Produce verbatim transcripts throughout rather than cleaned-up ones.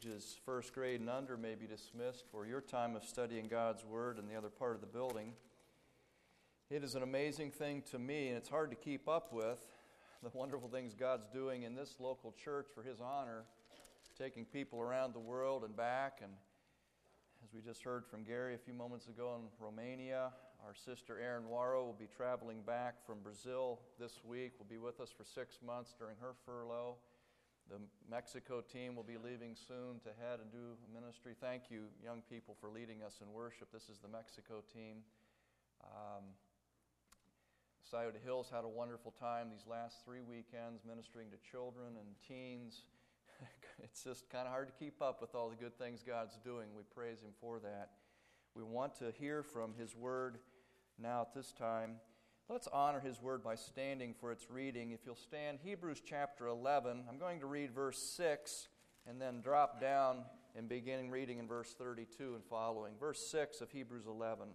Ages first grade and under may be dismissed for your time of studying God's Word in the other part of the building. It is an amazing thing to me, and it's hard to keep up with, the wonderful things God's doing in this local church for His honor, taking people around the world and back. And as we just heard from Gary a few moments ago in Romania, our sister Erin Waro will be traveling back from Brazil this week, will be with us for six months during her furlough. The Mexico team will be leaving soon to head and do ministry. Thank you, young people, for leading us in worship. This is the Mexico team. Um, Scioto Hills had a wonderful time these last three weekends ministering to children and teens. It's just kind of hard to keep up with all the good things God's doing. We praise Him for that. We want to hear from His Word now at this time. Let's honor His Word by standing for its reading. If you'll stand, Hebrews chapter eleven. I'm going to read verse six and then drop down and begin reading in verse thirty-two and following. Verse six of Hebrews eleven.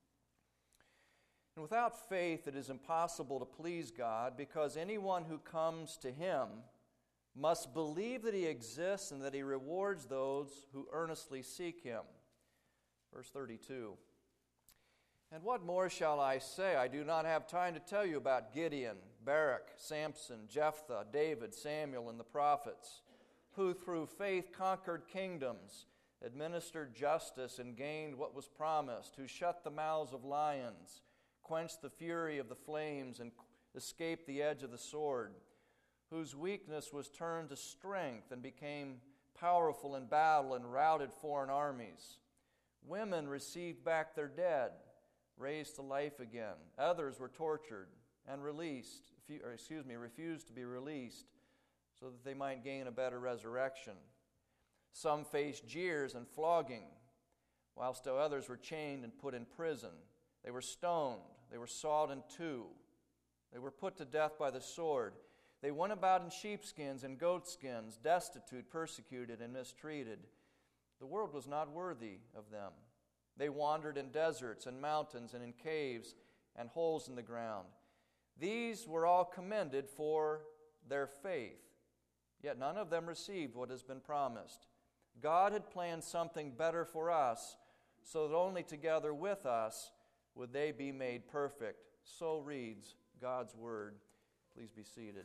And without faith it is impossible to please God, because anyone who comes to Him must believe that He exists and that He rewards those who earnestly seek Him. Verse thirty-two. And what more shall I say? I do not have time to tell you about Gideon, Barak, Samson, Jephthah, David, Samuel, and the prophets, who through faith conquered kingdoms, administered justice, and gained what was promised, who shut the mouths of lions, quenched the fury of the flames, and escaped the edge of the sword, whose weakness was turned to strength and became powerful in battle and routed foreign armies. Women received back their dead, raised to life again. Others were tortured and released, or excuse me, refused to be released so that they might gain a better resurrection. Some faced jeers and flogging, whilst others were chained and put in prison. They were stoned. They were sawed in two. They were put to death by the sword. They went about in sheepskins and goatskins, destitute, persecuted, and mistreated. The world was not worthy of them. They wandered in deserts and mountains and in caves and holes in the ground. These were all commended for their faith, yet none of them received what has been promised. God had planned something better for us, so that only together with us would they be made perfect. So reads God's Word. Please be seated.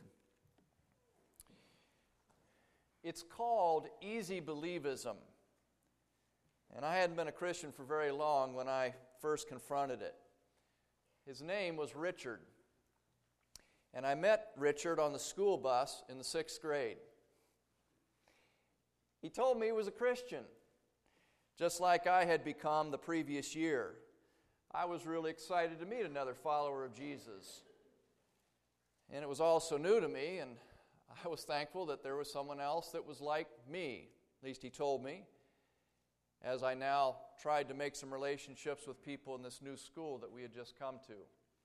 It's called easy believism. And I hadn't been a Christian for very long when I first confronted it. His name was Richard. And I met Richard on the school bus in the sixth grade. He told me he was a Christian, just like I had become the previous year. I was really excited to meet another follower of Jesus. And it was all so new to me, and I was thankful that there was someone else that was like me. At least he told me, as I now tried to make some relationships with people in this new school that we had just come to.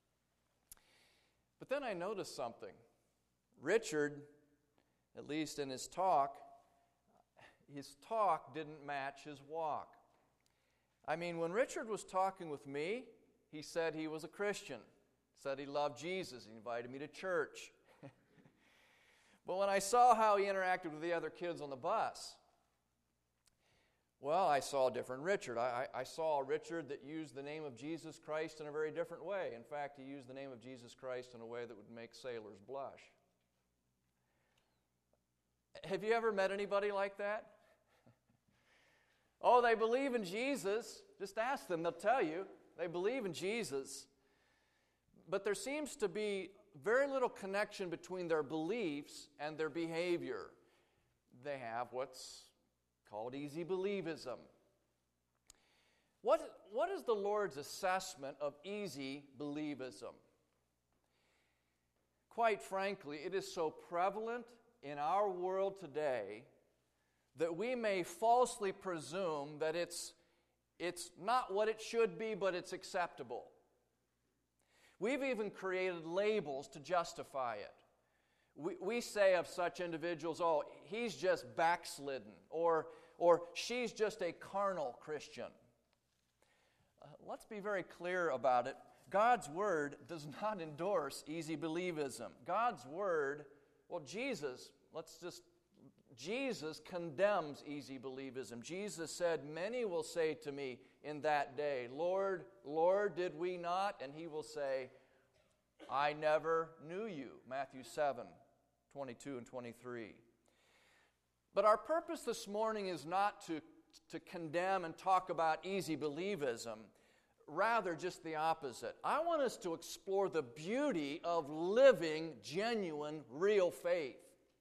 But then I noticed something. Richard, at least in his talk, his talk didn't match his walk. I mean, when Richard was talking with me, he said he was a Christian, said he loved Jesus, he invited me to church. But when I saw how he interacted with the other kids on the bus, well, I saw a different Richard. I, I, I saw a Richard that used the name of Jesus Christ in a very different way. In fact, he used the name of Jesus Christ in a way that would make sailors blush. Have you ever met anybody like that? Oh, they believe in Jesus. Just ask them, they'll tell you. They believe in Jesus. But there seems to be very little connection between their beliefs and their behavior. They have what's called easy believism. What, what is the Lord's assessment of easy believism? Quite frankly, it is so prevalent in our world today that we may falsely presume that it's, it's not what it should be, but it's acceptable. We've even created labels to justify it. We, we say of such individuals, oh, he's just backslidden, or, or she's just a carnal Christian. Uh, let's be very clear about it. God's Word does not endorse easy believism. God's Word, well, Jesus, let's just Jesus condemns easy believism. Jesus said, "Many will say to me in that day, 'Lord, Lord, did we not?' And he will say, 'I never knew you.'" Matthew seven, twenty-two and twenty-three. But our purpose this morning is not to, to condemn and talk about easy believism. Rather, just the opposite. I want us to explore the beauty of living genuine, real faith.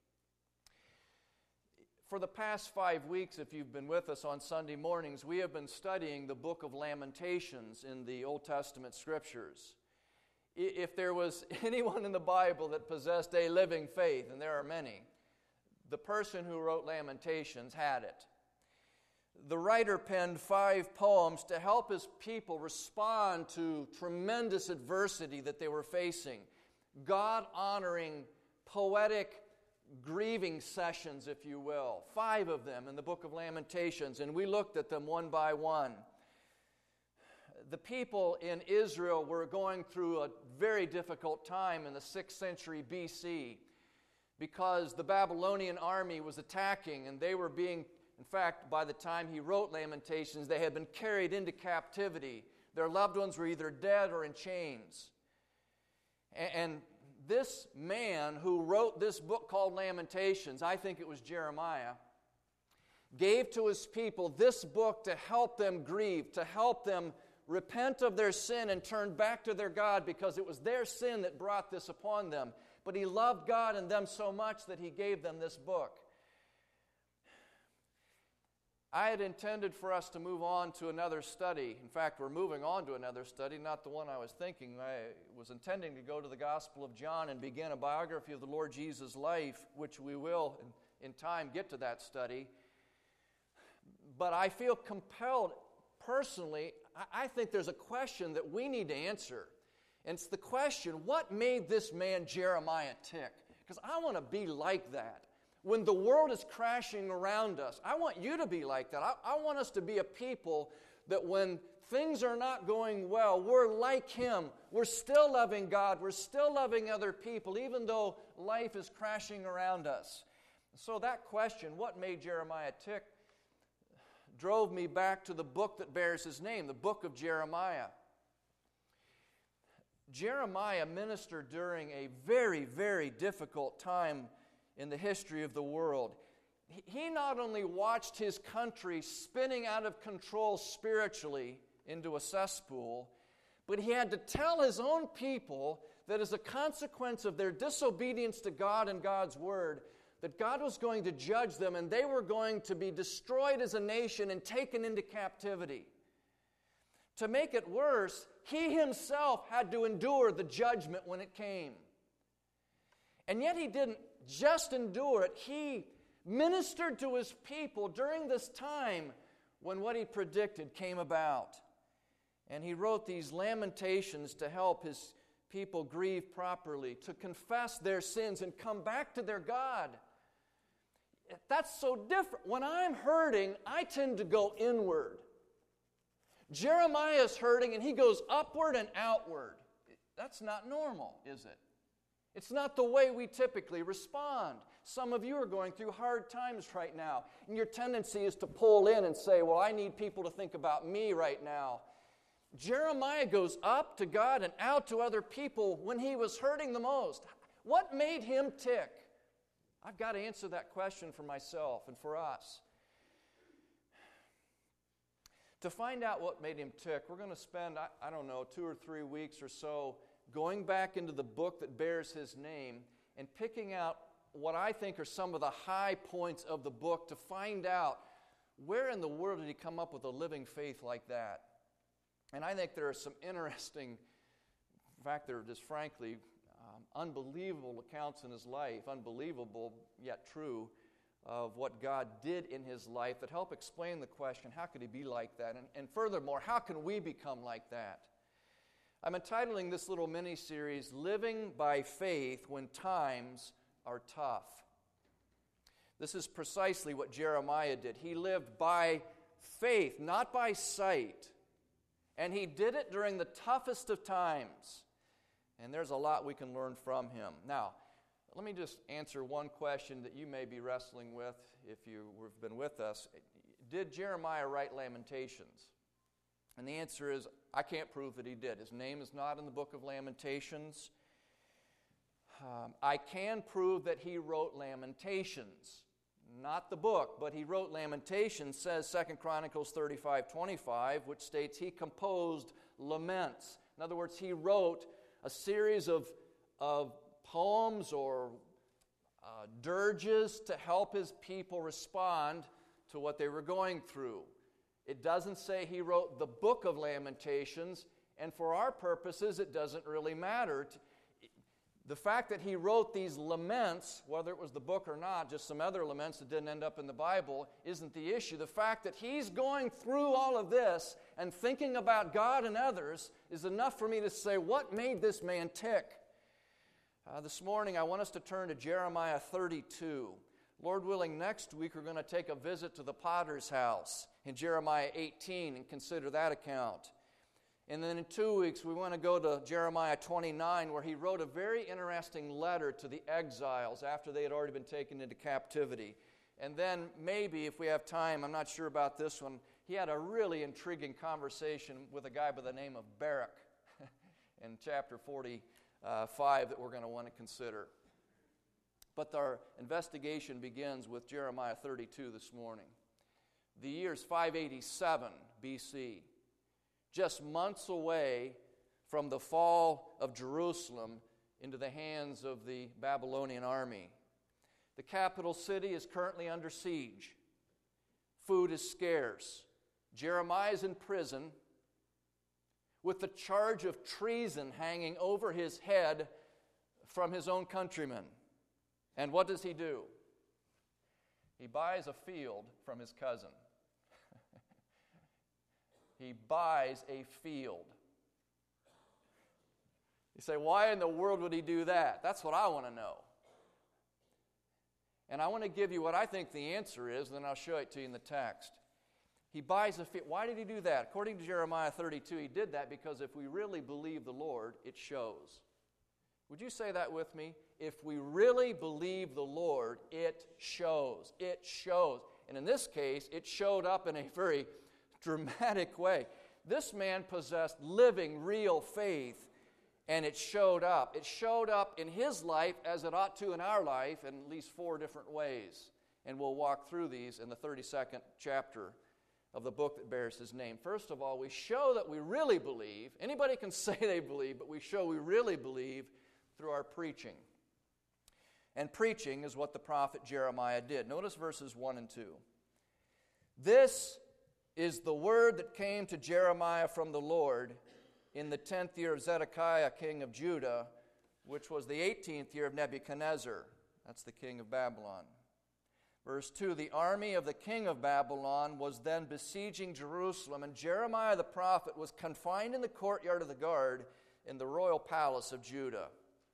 For the past five weeks, if you've been with us on Sunday mornings, we have been studying the book of Lamentations in the Old Testament Scriptures. If there was anyone in the Bible that possessed a living faith, and there are many, the person who wrote Lamentations had it. The writer penned five poems to help his people respond to tremendous adversity that they were facing. God-honoring, poetic, grieving sessions, if you will. Five of them in the book of Lamentations, and we looked at them one by one. The people in Israel were going through a very difficult time in the sixth century B C because the Babylonian army was attacking, and they were being, in fact, by the time he wrote Lamentations, they had been carried into captivity. Their loved ones were either dead or in chains. And this man who wrote this book called Lamentations, I think it was Jeremiah, gave to his people this book to help them grieve, to help them repent of their sin and turn back to their God, because it was their sin that brought this upon them. But he loved God and them so much that he gave them this book. I had intended for us to move on to another study. In fact, we're moving on to another study, not the one I was thinking. I was intending to go to the Gospel of John and begin a biography of the Lord Jesus' life, which we will, in, in time, get to that study. But I feel compelled, personally, I, I think there's a question that we need to answer. And it's the question, what made this man Jeremiah tick? Because I want to be like that. When the world is crashing around us, I want you to be like that. I, I want us to be a people that when things are not going well, we're like him. We're still loving God. We're still loving other people, even though life is crashing around us. So that question, what made Jeremiah tick, drove me back to the book that bears his name, the book of Jeremiah. Jeremiah ministered during a very, very difficult time in the history of the world. He not only watched his country spinning out of control spiritually into a cesspool, but he had to tell his own people that as a consequence of their disobedience to God and God's word, that God was going to judge them and they were going to be destroyed as a nation and taken into captivity. To make it worse, he himself had to endure the judgment when it came. And yet he didn't just endure it. He ministered to his people during this time when what he predicted came about. And he wrote these lamentations to help his people grieve properly, to confess their sins and come back to their God. That's so different. When I'm hurting, I tend to go inward. Jeremiah's hurting and he goes upward and outward. That's not normal, is it? It's not the way we typically respond. Some of you are going through hard times right now, and your tendency is to pull in and say, well, I need people to think about me right now. Jeremiah goes up to God and out to other people when he was hurting the most. What made him tick? I've got to answer that question for myself and for us. To find out what made him tick, we're going to spend, I, I don't know, two or three weeks or so going back into the book that bears his name and picking out what I think are some of the high points of the book to find out where in the world did he come up with a living faith like that. And I think there are some interesting, in fact, there are just frankly um, unbelievable accounts in his life, unbelievable yet true, of what God did in his life that help explain the question, how could he be like that? And, and furthermore, how can we become like that? I'm entitling this little mini-series, Living by Faith When Times Are Tough. This is precisely what Jeremiah did. He lived by faith, not by sight. And he did it during the toughest of times. And there's a lot we can learn from him. Now, let me just answer one question that you may be wrestling with if you've been with us. Did Jeremiah write Lamentations? And the answer is, I can't prove that he did. His name is not in the book of Lamentations. Um, I can prove that he wrote Lamentations. Not the book, but he wrote Lamentations, says Second Chronicles thirty-five twenty-five, which states he composed laments. In other words, he wrote a series of, of poems or uh, dirges to help his people respond to what they were going through. It doesn't say he wrote the book of Lamentations, and for our purposes, it doesn't really matter. The fact that he wrote these laments, whether it was the book or not, just some other laments that didn't end up in the Bible, isn't the issue. The fact that he's going through all of this and thinking about God and others is enough for me to say, what made this man tick? Uh, this morning, I want us to turn to Jeremiah thirty-two. Lord willing, next week we're going to take a visit to the potter's house in Jeremiah eighteen and consider that account. And then in two weeks, we want to go to Jeremiah twenty-nine, where he wrote a very interesting letter to the exiles after they had already been taken into captivity. And then maybe, if we have time, I'm not sure about this one, he had a really intriguing conversation with a guy by the name of Barak in chapter forty-five that we're going to want to consider. But our investigation begins with Jeremiah thirty-two this morning. The year is five eighty-seven B C, just months away from the fall of Jerusalem into the hands of the Babylonian army. The capital city is currently under siege. Food is scarce. Jeremiah is in prison with the charge of treason hanging over his head from his own countrymen. And what does he do? He buys a field from his cousin. He buys a field. You say, why in the world would he do that? That's what I want to know. And I want to give you what I think the answer is, and then I'll show it to you in the text. He buys a field. Why did he do that? According to Jeremiah thirty-two, he did that because if we really believe the Lord, it shows. Would you say that with me? If we really believe the Lord, it shows. It shows. And in this case, it showed up in a very dramatic way. This man possessed living, real faith, and it showed up. It showed up in his life as it ought to in our life in at least four different ways. And we'll walk through these in the thirty-second chapter of the book that bears his name. First of all, we show that we really believe. Anybody can say they believe, but we show we really believe through our preaching. And preaching is what the prophet Jeremiah did. Notice verses one and two. This is the word that came to Jeremiah from the Lord in the tenth year of Zedekiah, king of Judah, which was the eighteenth year of Nebuchadnezzar. That's the king of Babylon. Verse two, the army of the king of Babylon was then besieging Jerusalem, and Jeremiah the prophet was confined in the courtyard of the guard in the royal palace of Judah.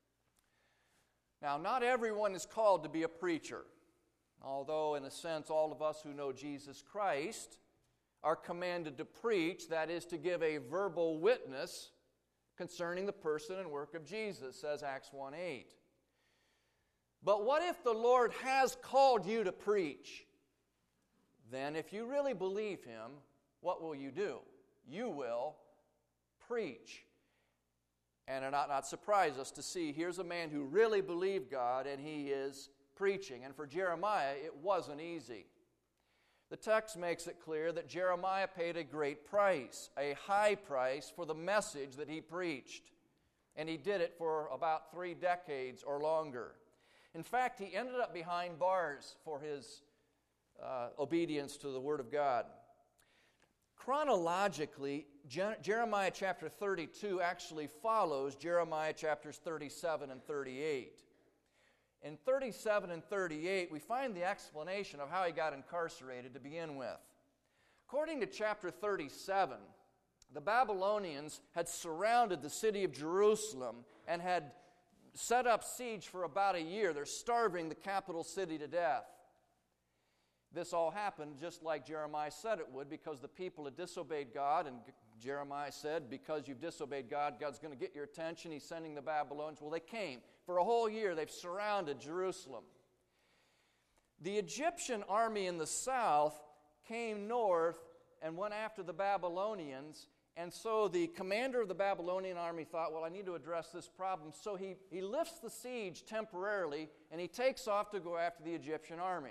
Now, not everyone is called to be a preacher, although in a sense all of us who know Jesus Christ are commanded to preach, that is, to give a verbal witness concerning the person and work of Jesus, says Acts one eight. But what if the Lord has called you to preach? Then if you really believe Him, what will you do? You will preach. And it ought not surprise us to see here's a man who really believed God and he is preaching. And for Jeremiah, it wasn't easy. The text makes it clear that Jeremiah paid a great price, a high price for the message that he preached. And he did it for about three decades or longer. In fact, he ended up behind bars for his uh, obedience to the Word of God. Chronologically, Je- Jeremiah chapter thirty-two actually follows Jeremiah chapters thirty-seven and thirty-eight. In thirty-seven and thirty-eight, we find the explanation of how he got incarcerated to begin with. According to chapter thirty-seven, the Babylonians had surrounded the city of Jerusalem and had set up siege for about a year. They're starving the capital city to death. This all happened just like Jeremiah said it would, because the people had disobeyed God, and Jeremiah said, because you've disobeyed God, God's going to get your attention. He's sending the Babylonians. Well, they came. For a whole year, they've surrounded Jerusalem. The Egyptian army in the south came north and went after the Babylonians, and so the commander of the Babylonian army thought, well, I need to address this problem. So he, he lifts the siege temporarily, and he takes off to go after the Egyptian army.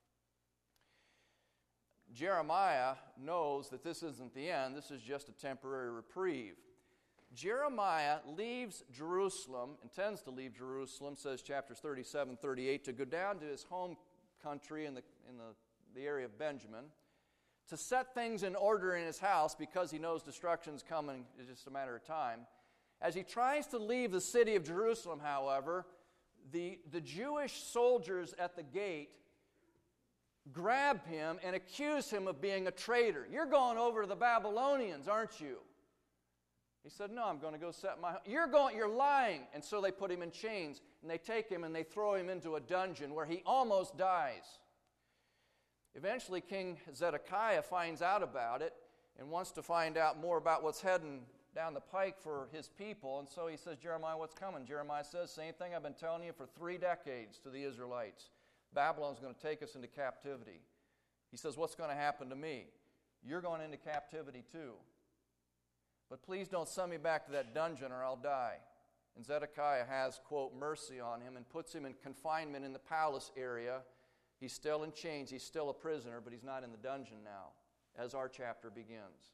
Jeremiah knows that this isn't the end. This is just a temporary reprieve. Jeremiah leaves Jerusalem, intends to leave Jerusalem, says chapters thirty-seven, thirty-eight, to go down to his home country in the, in the, the area of Benjamin, to set things in order in his house because he knows destruction's coming. It's just a matter of time. As he tries to leave the city of Jerusalem, however, the, the Jewish soldiers at the gate grab him and accuse him of being a traitor. You're going over to the Babylonians, aren't you? He said, no, I'm going to go set my... You're going, you're lying. And so they put him in chains, and they take him and they throw him into a dungeon where he almost dies. Eventually, King Zedekiah finds out about it and wants to find out more about what's heading down the pike for his people. And so he says, Jeremiah, what's coming? Jeremiah says, same thing I've been telling you for three decades to the Israelites. Babylon's going to take us into captivity. He says, what's going to happen to me? You're going into captivity too. But please don't send me back to that dungeon or I'll die. And Zedekiah has, quote, mercy on him and puts him in confinement in the palace area. He's still in chains. He's still a prisoner, but he's not in the dungeon now, as our chapter begins.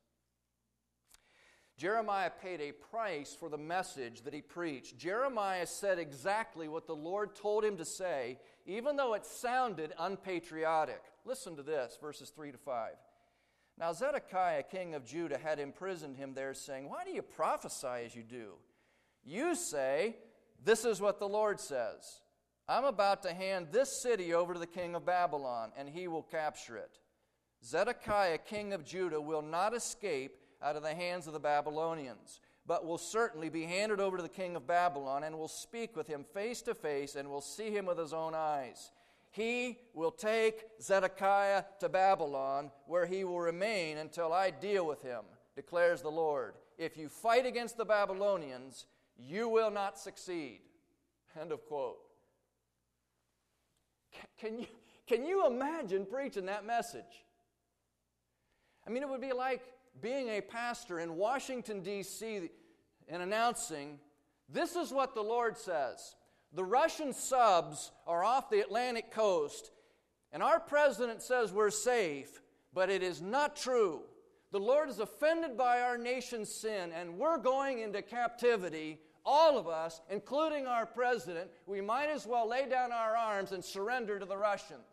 Jeremiah paid a price for the message that he preached. Jeremiah said exactly what the Lord told him to say, even though it sounded unpatriotic. Listen to this, verses three to five. Now Zedekiah, king of Judah, had imprisoned him there, saying, why do you prophesy as you do? You say, this is what the Lord says. I'm about to hand this city over to the king of Babylon, and he will capture it. Zedekiah, king of Judah, will not escape out of the hands of the Babylonians, but will certainly be handed over to the king of Babylon, and will speak with him face to face, and will see him with his own eyes. He will take Zedekiah to Babylon, where he will remain until I deal with him, declares the Lord. If you fight against the Babylonians, you will not succeed. End of quote. Can you, can you imagine preaching that message? I mean, it would be like being a pastor in Washington, D C and announcing, this is what the Lord says. The Russian subs are off the Atlantic coast, and our president says we're safe, but it is not true. The Lord is offended by our nation's sin, and we're going into captivity. All of us, including our president, we might as well lay down our arms and surrender to the Russians.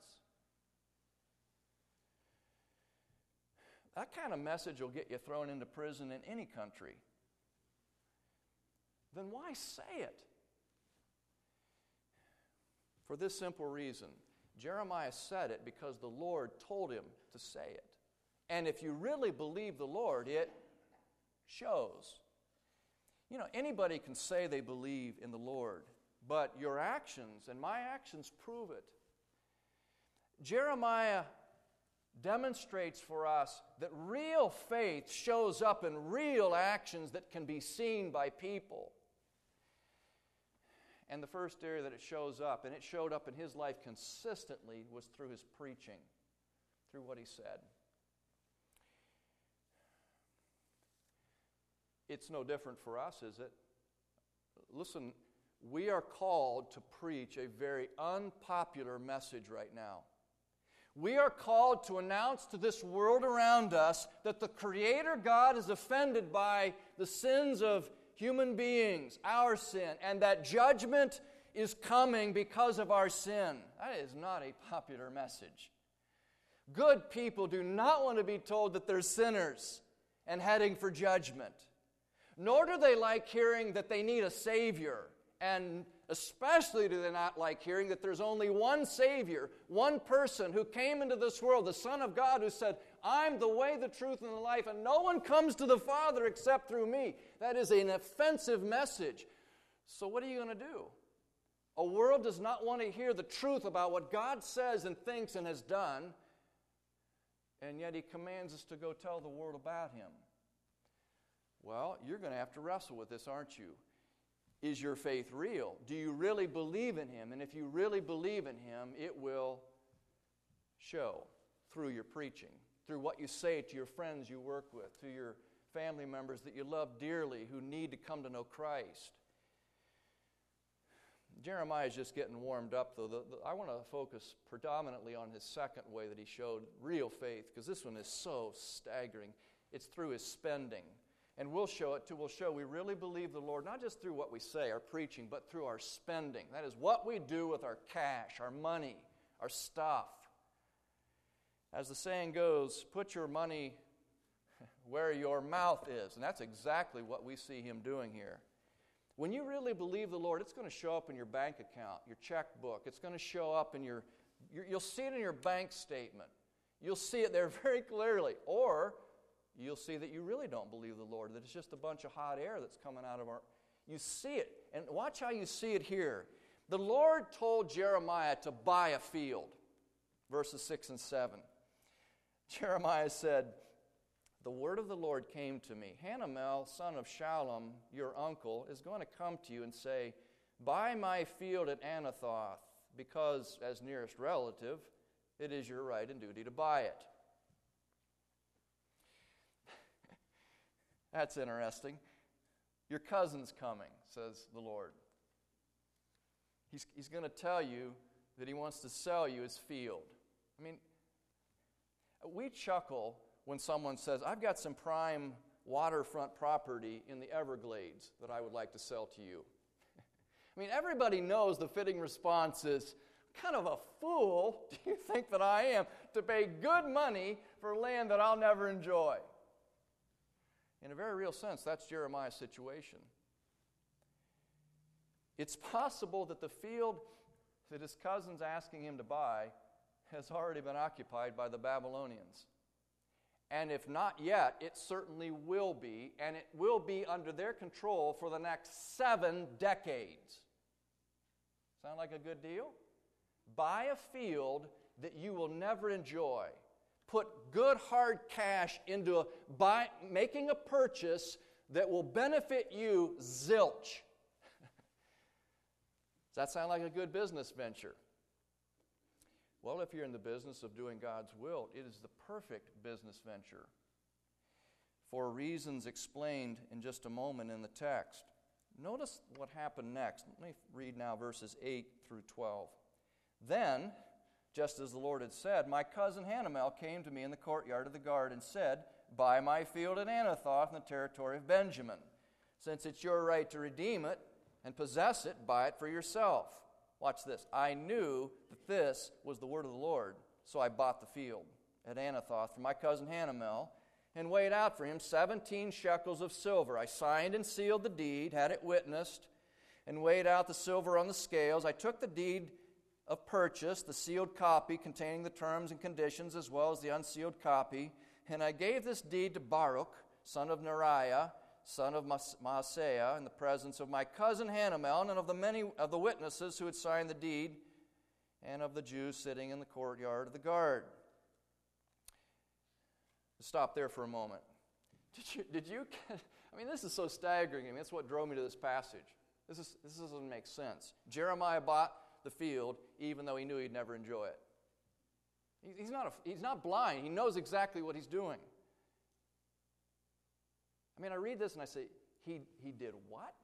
That kind of message will get you thrown into prison in any country. Then why say it? For this simple reason. Jeremiah said it because the Lord told him to say it. And if you really believe the Lord, it shows. You know, anybody can say they believe in the Lord, but your actions and my actions prove it. Jeremiah demonstrates for us that real faith shows up in real actions that can be seen by people. And the first area that it shows up, and it showed up in his life consistently, was through his preaching, through what he said. It's no different for us, is it? Listen, we are called to preach a very unpopular message right now. We are called to announce to this world around us that the Creator God is offended by the sins of human beings, our sin, and that judgment is coming because of our sin. That is not a popular message. Good people do not want to be told that they're sinners and heading for judgment. Nor do they like hearing that they need a Savior. And especially do they not like hearing that there's only one Savior, one person who came into this world, the Son of God, who said, I'm the way, the truth, and the life, and no one comes to the Father except through me. That is an offensive message. So what are you going to do? A world does not want to hear the truth about what God says and thinks and has done, and yet He commands us to go tell the world about Him. Well, you're going to have to wrestle with this, aren't you? Is your faith real? Do you really believe in Him? And if you really believe in Him, it will show through your preaching, through what you say to your friends you work with, to your family members that you love dearly who need to come to know Christ. Jeremiah is just getting warmed up, though. The, the, I want to focus predominantly on his second way that he showed real faith, because this one is so staggering. It's through his spending. And we'll show it too. We'll show we really believe the Lord, not just through what we say, our preaching, but through our spending. That is what we do with our cash, our money, our stuff. As the saying goes, put your money where your mouth is. And that's exactly what we see him doing here. When you really believe the Lord, it's going to show up in your bank account, your checkbook. It's going to show up in your, your you'll see it in your bank statement. You'll see it there very clearly. Or you'll see that you really don't believe the Lord, that it's just a bunch of hot air that's coming out of our... You see it. And watch how you see it here. The Lord told Jeremiah to buy a field. Verses six and seven. Jeremiah said, the word of the Lord came to me. Hanamel, son of Shallum, your uncle, is going to come to you and say, buy my field at Anathoth, because as nearest relative, it is your right and duty to buy it. That's interesting. Your cousin's coming, says the Lord. He's, he's going to tell you that he wants to sell you his field. I mean, we chuckle when someone says, I've got some prime waterfront property in the Everglades that I would like to sell to you. I mean, everybody knows the fitting response is, kind of a fool do you think that I am to pay good money for land that I'll never enjoy? In a very real sense, that's Jeremiah's situation. It's possible that the field that his cousin's asking him to buy has already been occupied by the Babylonians. And if not yet, it certainly will be, and it will be under their control for the next seven decades. Sound like a good deal? Buy a field that you will never enjoy. Put good hard cash into a, buy, making a purchase that will benefit you, zilch. Does that sound like a good business venture? Well, if you're in the business of doing God's will, it is the perfect business venture for reasons explained in just a moment in the text. Notice what happened next. Let me read now verses eight through twelve. Then, just as the Lord had said, my cousin Hanamel came to me in the courtyard of the guard and said, buy my field at Anathoth in the territory of Benjamin. Since it's your right to redeem it and possess it, buy it for yourself. Watch this. I knew that this was the word of the Lord, so I bought the field at Anathoth for my cousin Hanamel and weighed out for him seventeen shekels of silver. I signed and sealed the deed, had it witnessed, and weighed out the silver on the scales. I took the deed of purchase, the sealed copy containing the terms and conditions as well as the unsealed copy, and I gave this deed to Baruch, son of Neriah, son of Maaseiah, in the presence of my cousin Hanamel and of the many of the witnesses who had signed the deed, and of the Jews sitting in the courtyard of the guard. Stop there for a moment. Did you? Did you? I mean, this is so staggering. I mean, that's what drove me to this passage. This is this doesn't make sense. Jeremiah bought the field, even though he knew he'd never enjoy it. He's not a, he's not blind. He knows exactly what he's doing. I mean, I read this and I say, he, he did what?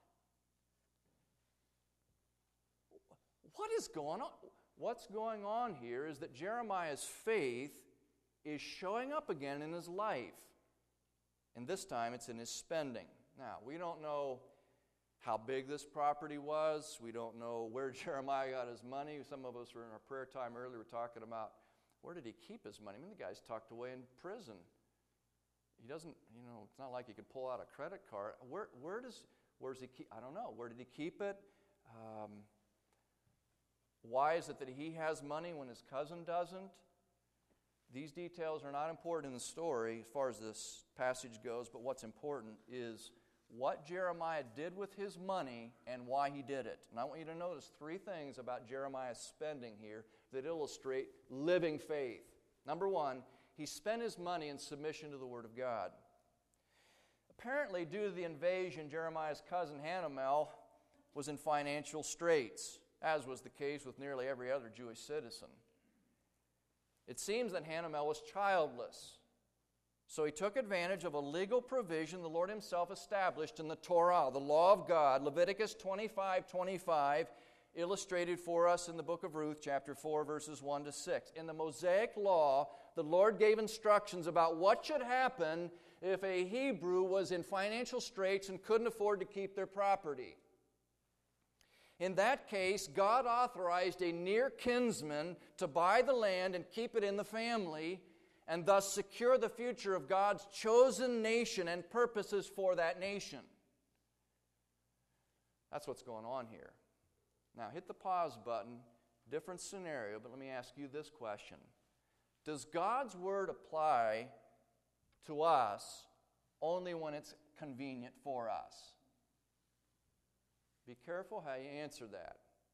What is going on? What's going on here is that Jeremiah's faith is showing up again in his life. And this time it's in his spending. Now, we don't know how big this property was. We don't know where Jeremiah got his money. Some of us were in our prayer time earlier, were talking about where did he keep his money? I mean, the guy's tucked away in prison. He doesn't, you know, it's not like he could pull out a credit card. Where, where does, where does he keep, I don't know. Where did he keep it? Um, why is it that he has money when his cousin doesn't? These details are not important in the story as far as this passage goes, but what's important is what Jeremiah did with his money and why he did it. And I want you to notice three things about Jeremiah's spending here that illustrate living faith. Number one, he spent his money in submission to the Word of God. Apparently, due to the invasion, Jeremiah's cousin Hanamel was in financial straits, as was the case with nearly every other Jewish citizen. It seems that Hanamel was childless. So he took advantage of a legal provision the Lord himself established in the Torah, the law of God, Leviticus twenty-five twenty-five, illustrated for us in the book of Ruth, chapter four, verses one to six. In the Mosaic law, the Lord gave instructions about what should happen if a Hebrew was in financial straits and couldn't afford to keep their property. In that case, God authorized a near kinsman to buy the land and keep it in the family, and thus secure the future of God's chosen nation and purposes for that nation. That's what's going on here. Now, hit the pause button. Different scenario, but let me ask you this question. Does God's Word apply to us only when it's convenient for us? Be careful how you answer that.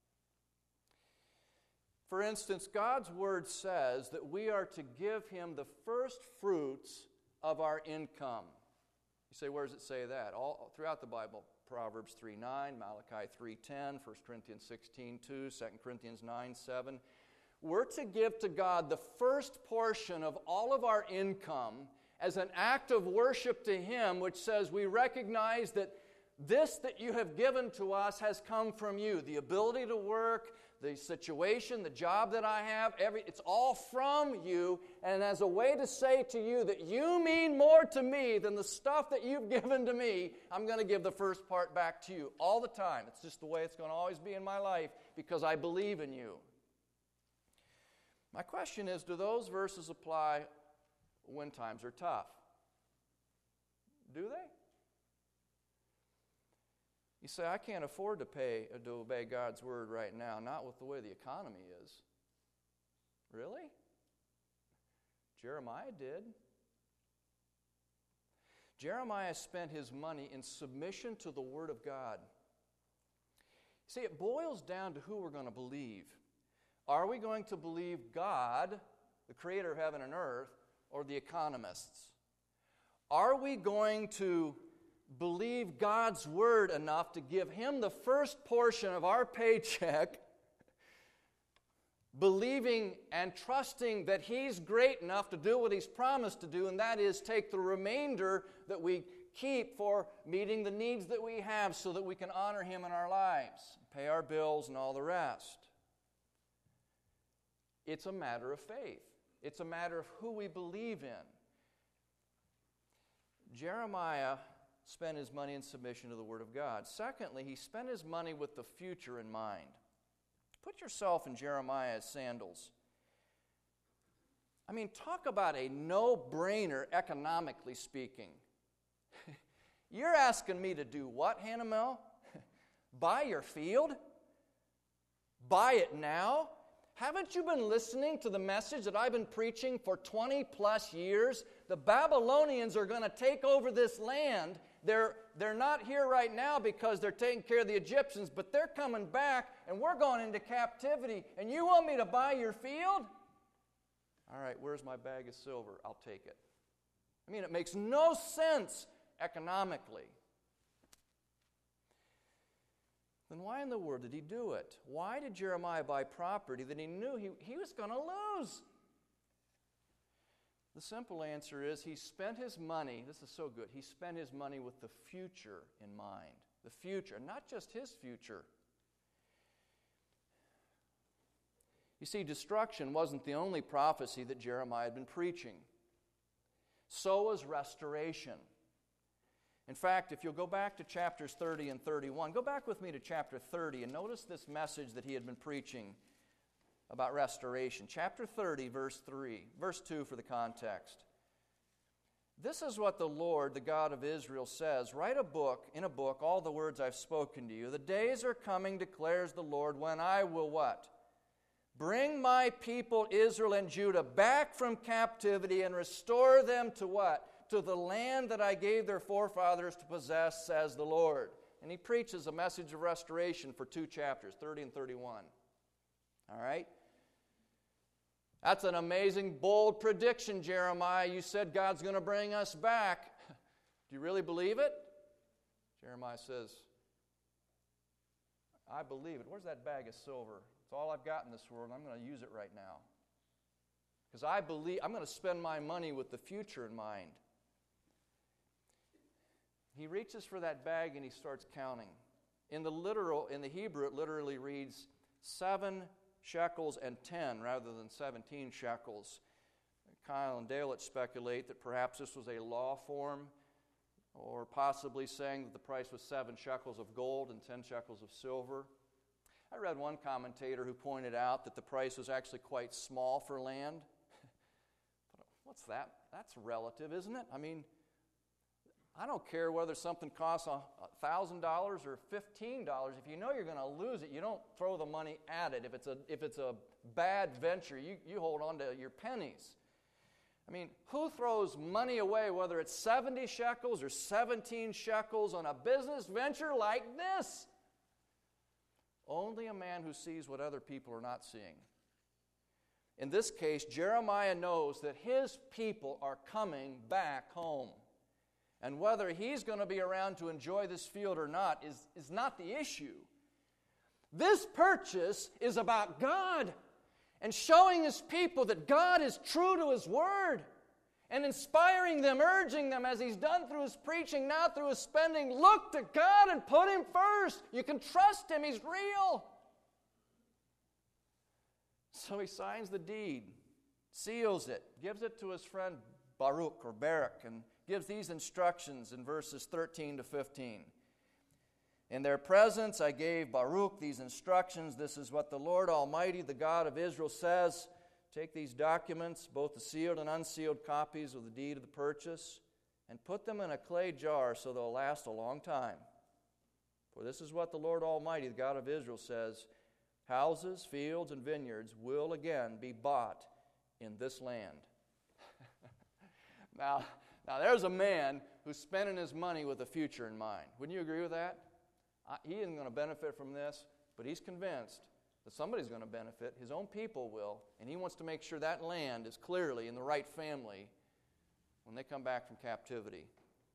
For instance, God's Word says that we are to give Him the first fruits of our income. You say, where does it say that? All throughout the Bible. Proverbs three nine, Malachi three ten, First Corinthians sixteen two, Second Corinthians nine seven. We're to give to God the first portion of all of our income as an act of worship to Him, which says we recognize that this that you have given to us has come from you. The ability to work, the situation, the job that I have, every, it's all from you. And as a way to say to you that you mean more to me than the stuff that you've given to me, I'm going to give the first part back to you all the time. It's just the way it's going to always be in my life because I believe in you. My question is, do those verses apply when times are tough? Do they? You say, I can't afford to pay to obey God's Word right now, not with the way the economy is. Really? Jeremiah did. Jeremiah spent his money in submission to the Word of God. See, it boils down to who we're going to believe. Are we going to believe God, the creator of heaven and earth, or the economists? Are we going to believe God's Word enough to give Him the first portion of our paycheck, believing and trusting that He's great enough to do what He's promised to do, and that is take the remainder that we keep for meeting the needs that we have so that we can honor Him in our lives, pay our bills and all the rest? It's a matter of faith. It's a matter of who we believe in. Jeremiah spent his money in submission to the Word of God. Secondly, he spent his money with the future in mind. Put yourself in Jeremiah's sandals. I mean, talk about a no-brainer economically speaking. You're asking me to do what, Hanamel? Buy your field? Buy it now? Haven't you been listening to the message that I've been preaching for twenty plus years? The Babylonians are going to take over this land. They're, they're not here right now because they're taking care of the Egyptians, but they're coming back and we're going into captivity. And you want me to buy your field? All right, where's my bag of silver? I'll take it. I mean, it makes no sense economically. Then why in the world did he do it? Why did Jeremiah buy property that he knew he, he was going to lose? The simple answer is he spent his money, this is so good, he spent his money with the future in mind. The future, not just his future. You see, destruction wasn't the only prophecy that Jeremiah had been preaching. So was restoration. In fact, if you'll go back to chapters thirty and thirty-one, go back with me to chapter thirty and notice this message that he had been preaching about restoration. Chapter thirty, verse three, verse two for the context. This is what the Lord, the God of Israel, says. Write a book, in a book, all the words I've spoken to you. The days are coming, declares the Lord, when I will what? Bring my people Israel and Judah back from captivity and restore them to what? To the land that I gave their forefathers to possess, says the Lord. And he preaches a message of restoration for two chapters, thirty and thirty-one. All right? That's an amazing, bold prediction, Jeremiah. You said God's going to bring us back. Do you really believe it? Jeremiah says, I believe it. Where's that bag of silver? It's all I've got in this world, and I'm going to use it right now. Because I believe I'm going to spend my money with the future in mind. He reaches for that bag and he starts counting. In the literal, in the Hebrew, it literally reads seven shekels and ten rather than seventeen shekels. Kyle and Dale speculate that perhaps this was a law form, or possibly saying that the price was seven shekels of gold and ten shekels of silver. I read one commentator who pointed out that the price was actually quite small for land. What's that? That's relative, isn't it? I mean, I don't care whether something costs one thousand dollars or fifteen dollars. If you know you're going to lose it, you don't throw the money at it. If it's a, if it's a bad venture, you, you hold on to your pennies. I mean, who throws money away, whether it's seventy shekels or seventeen shekels, on a business venture like this? Only a man who sees what other people are not seeing. In this case, Jeremiah knows that his people are coming back home. And whether he's going to be around to enjoy this field or not is, is not the issue. This purchase is about God and showing His people that God is true to His Word and inspiring them, urging them, as He's done through His preaching, now through His spending, look to God and put Him first. You can trust Him. He's real. So he signs the deed, seals it, gives it to his friend Baruch or Barak, and gives these instructions in verses thirteen to fifteen. In their presence I gave Baruch these instructions. This is what the Lord Almighty, the God of Israel, says. Take these documents, both the sealed and unsealed copies of the deed of the purchase, and put them in a clay jar so they'll last a long time. For this is what the Lord Almighty, the God of Israel, says. Houses, fields, and vineyards will again be bought in this land. now, now, there's a man who's spending his money with the future in mind. Wouldn't you agree with that? Uh, he isn't going to benefit from this, but he's convinced that somebody's going to benefit. His own people will, and he wants to make sure that land is clearly in the right family when they come back from captivity.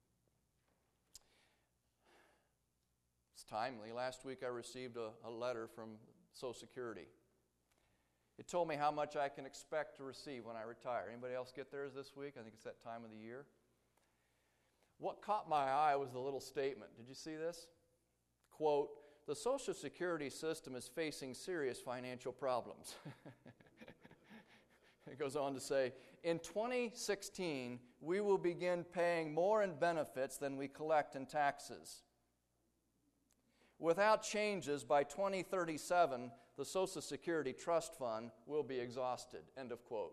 It's timely. Last week I received a, a letter from Social Security. It told me how much I can expect to receive when I retire. Anybody else get theirs this week? I think it's that time of the year. What caught my eye was the little statement. Did you see this? Quote, the Social Security system is facing serious financial problems. It goes on to say, in twenty sixteen, we will begin paying more in benefits than we collect in taxes. Without changes, by twenty thirty-seven, the Social Security Trust Fund will be exhausted. End of quote.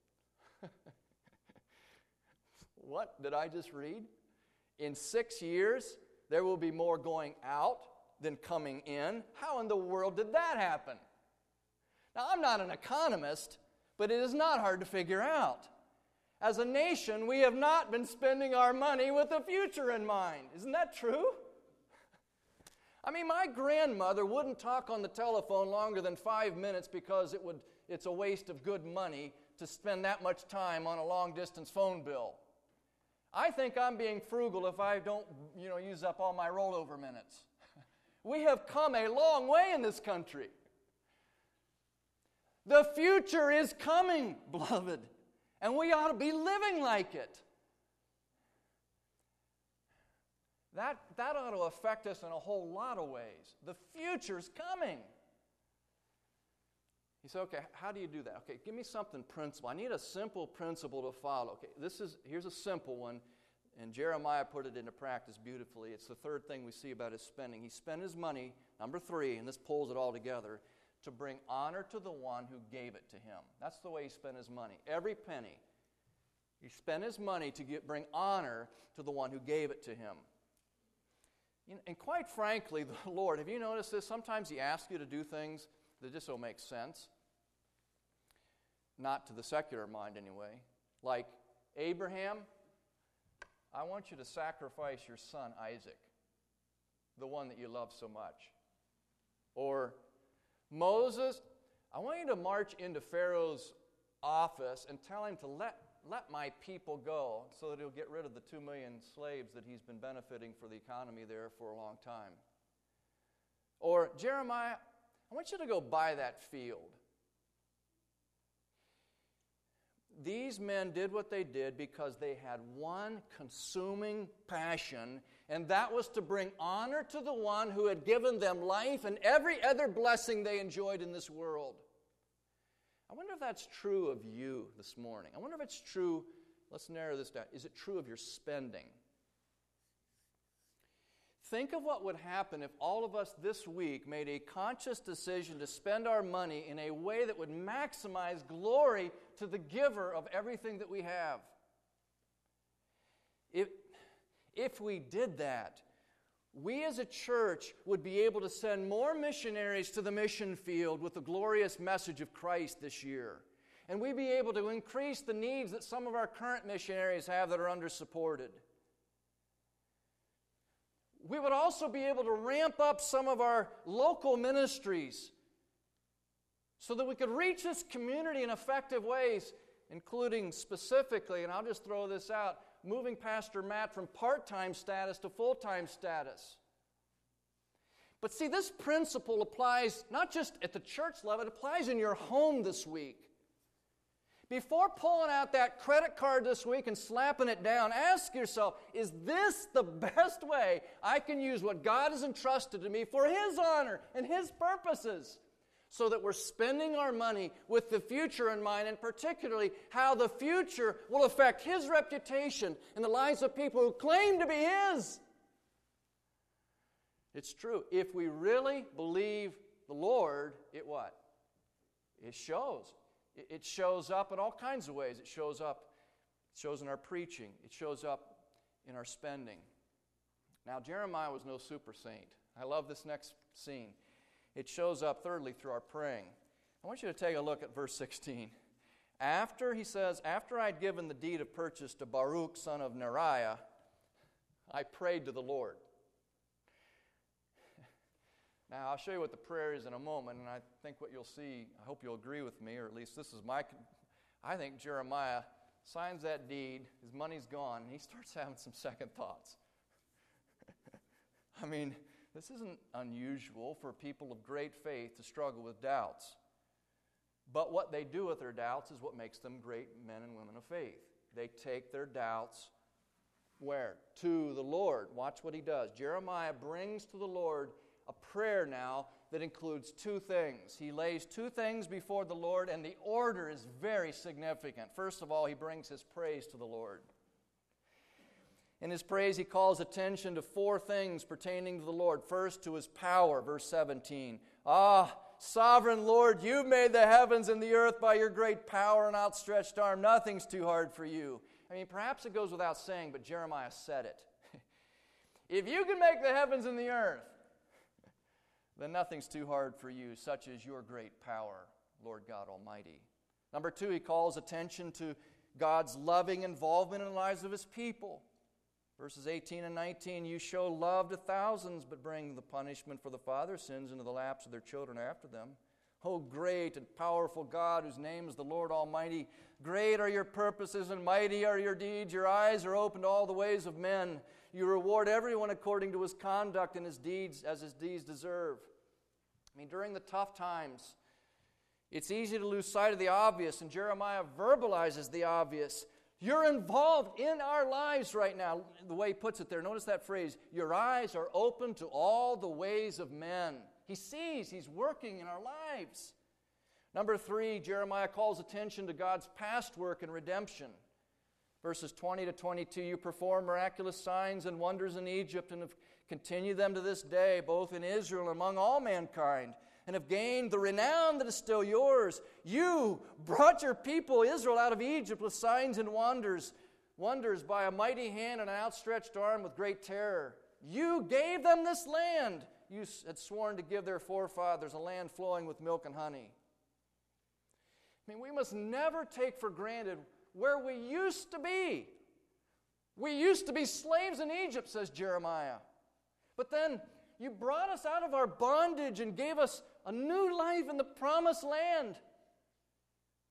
What did I just read? In six years, there will be more going out than coming in. How in the world did that happen? Now, I'm not an economist, but it is not hard to figure out. As a nation, we have not been spending our money with the future in mind. Isn't that true? I mean, my grandmother wouldn't talk on the telephone longer than five minutes because it would, it's a waste of good money to spend that much time on a long-distance phone bill. I think I'm being frugal if I don't, you know, use up all my rollover minutes. We have come a long way in this country. The future is coming, beloved, and we ought to be living like it. That, that ought to affect us in a whole lot of ways. The future's coming. He said, okay, how do you do that? Okay, give me something principle. I need a simple principle to follow. Okay, this is here's a simple one, and Jeremiah put it into practice beautifully. It's the third thing we see about his spending. He spent his money, number three, and this pulls it all together, to bring honor to the one who gave it to him. That's the way he spent his money. Every penny. He spent his money to get, bring honor to the one who gave it to him. And quite frankly, the Lord, have you noticed this? Sometimes He asks you to do things that just don't make sense. Not to the secular mind anyway. Like, Abraham, I want you to sacrifice your son Isaac, the one that you love so much. Or, Moses, I want you to march into Pharaoh's office and tell him to let, let my people go so that he'll get rid of the two million slaves that he's been benefiting for the economy there for a long time. Or, Jeremiah, I want you to go buy that field. These men did what they did because they had one consuming passion, and that was to bring honor to the one who had given them life and every other blessing they enjoyed in this world. I wonder if that's true of you this morning. I wonder if it's true, let's narrow this down. Is it true of your spending? Think of what would happen if all of us this week made a conscious decision to spend our money in a way that would maximize glory to the giver of everything that we have. If, if we did that, we as a church would be able to send more missionaries to the mission field with the glorious message of Christ this year. And we'd be able to increase the needs that some of our current missionaries have that are under-supported. We would also be able to ramp up some of our local ministries so that we could reach this community in effective ways, including specifically, and I'll just throw this out, moving Pastor Matt from part-time status to full-time status. But see, this principle applies not just at the church level, it applies in your home this week. Before pulling out that credit card this week and slapping it down, ask yourself, is this the best way I can use what God has entrusted to me for His honor and His purposes? So that we're spending our money with the future in mind, and particularly how the future will affect His reputation in the lives of people who claim to be His. It's true. If we really believe the Lord, it what? It shows. It shows up in all kinds of ways. It shows up, it shows in our preaching. It shows up in our spending. Now, Jeremiah was no super saint. I love this next scene. It shows up, thirdly, through our praying. I want you to take a look at verse sixteen. After, he says, after I'd given the deed of purchase to Baruch, son of Neriah, I prayed to the Lord. Now, I'll show you what the prayer is in a moment, and I think what you'll see, I hope you'll agree with me, or at least this is my, I think Jeremiah signs that deed, his money's gone, and he starts having some second thoughts. I mean, this isn't unusual for people of great faith to struggle with doubts. But what they do with their doubts is what makes them great men and women of faith. They take their doubts where? To the Lord. Watch what he does. Jeremiah brings to the Lord a prayer now that includes two things. He lays two things before the Lord, and the order is very significant. First of all, he brings his praise to the Lord. In his praise, he calls attention to four things pertaining to the Lord. First, to his power, verse seventeen. Ah, sovereign Lord, you've made the heavens and the earth by your great power and outstretched arm. Nothing's too hard for you. I mean, perhaps it goes without saying, but Jeremiah said it. If you can make the heavens and the earth, then nothing's too hard for you, such as your great power, Lord God Almighty. Number two, he calls attention to God's loving involvement in the lives of his people. Verses eighteen and nineteen, you show love to thousands, but bring the punishment for the father's sins into the laps of their children after them. O great and powerful God, whose name is the Lord Almighty, great are your purposes and mighty are your deeds. Your eyes are open to all the ways of men. You reward everyone according to his conduct and his deeds as his deeds deserve. I mean, during the tough times, it's easy to lose sight of the obvious, and Jeremiah verbalizes the obvious. You're involved in our lives right now, the way he puts it there. Notice that phrase, your eyes are open to all the ways of men. He sees, he's working in our lives. Number three, Jeremiah calls attention to God's past work in redemption. Verses twenty to twenty-two, you perform miraculous signs and wonders in Egypt and have continued them to this day, both in Israel and among all mankind, and have gained the renown that is still yours. You brought your people Israel out of Egypt with signs and wonders, wonders by a mighty hand and an outstretched arm with great terror. You gave them this land you had sworn to give their forefathers, a land flowing with milk and honey. I mean, we must never take for granted where we used to be. We used to be slaves in Egypt, says Jeremiah. But then you brought us out of our bondage and gave us a new life in the promised land.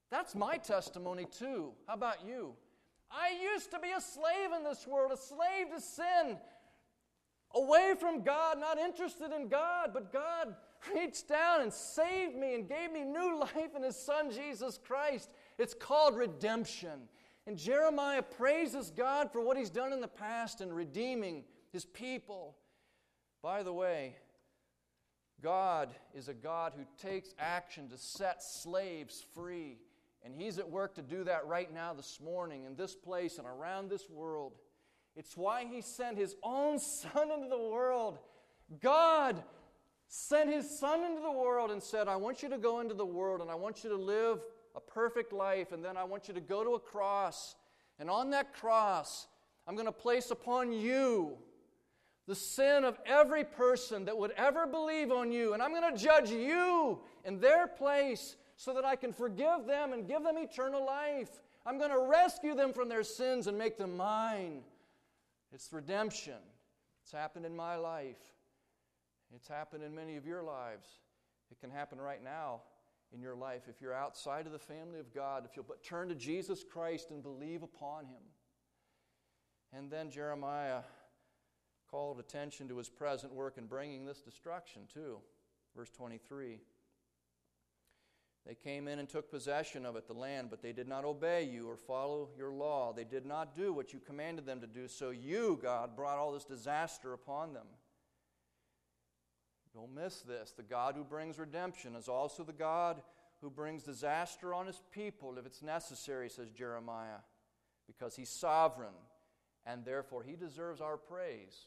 That's my testimony too. How about you? I used to be a slave in this world, a slave to sin, away from God, not interested in God, but God reached down and saved me and gave me new life in His Son, Jesus Christ. It's called redemption. And Jeremiah praises God for what He's done in the past in redeeming His people. By the way, God is a God who takes action to set slaves free. And He's at work to do that right now this morning in this place and around this world. It's why He sent His own Son into the world. God sent His Son into the world and said, I want you to go into the world and I want you to live a perfect life, and then I want you to go to a cross. And on that cross, I'm going to place upon you the sin of every person that would ever believe on you. And I'm going to judge you in their place so that I can forgive them and give them eternal life. I'm going to rescue them from their sins and make them mine. It's redemption. It's happened in my life. It's happened in many of your lives. It can happen right now in your life if you're outside of the family of God, if you'll but turn to Jesus Christ and believe upon Him. And then Jeremiah called attention to his present work in bringing this destruction too. Verse twenty-three. They came in and took possession of it, the land, but they did not obey you or follow your law. They did not do what you commanded them to do. So you, God, brought all this disaster upon them. Don't miss this. The God who brings redemption is also the God who brings disaster on His people if it's necessary, says Jeremiah, because He's sovereign and therefore He deserves our praise.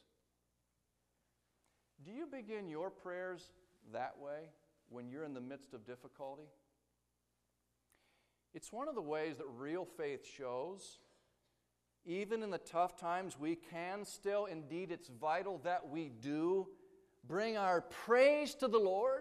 Do you begin your prayers that way when you're in the midst of difficulty? It's one of the ways that real faith shows. Even in the tough times, we can still, indeed, it's vital that we do bring our praise to the Lord.